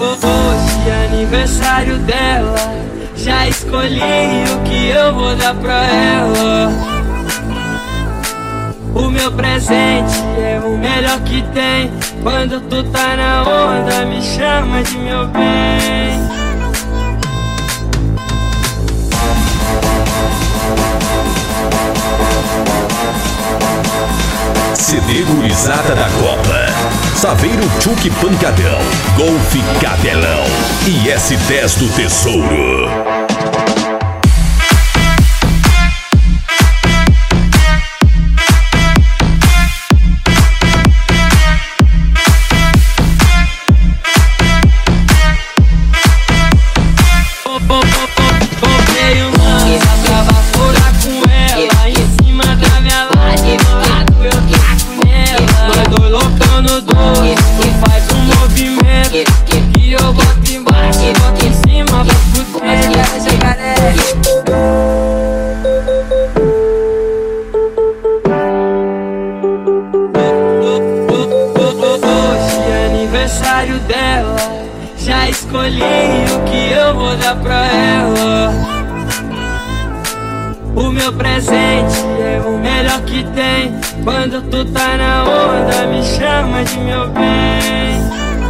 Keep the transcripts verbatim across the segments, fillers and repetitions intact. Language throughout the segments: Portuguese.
Hoje é aniversário dela, já escolhi o que eu vou dar pra ela. O meu presente é o melhor que tem. Quando tu tá na onda, me chama de meu bem. C D Gurizada da Copa, Saveiro Tchuk Pancadão, Golf Cabelão e S dez do Tesouro. Comprei um lance pra vaporar com ela em cima da minha laje. Eu taco nela, nós dois loucão no dois. Tu faz um movimento que eu boto embaixo, boto em cima pra fuder. Hoje é aniversário dela, já escolhi o que eu vou dar pra ela. O meu presente é o melhor que tem. Quando tu tá na onda, me chama de meu bem.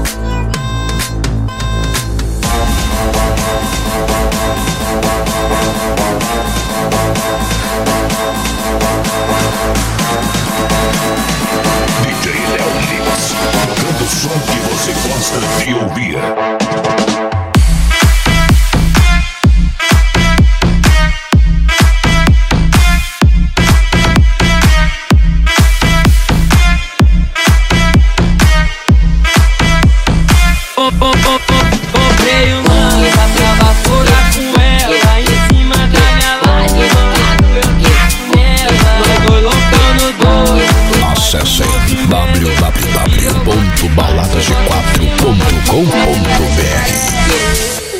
D J Léo Lima, tocando o som que você gosta de ouvir. Comprei um lance pra vaporar com ela em cima da minha laje. Eu taco nela, nós dois loucão no dois. Acesse w w w ponto baladas g quatro ponto com ponto b r.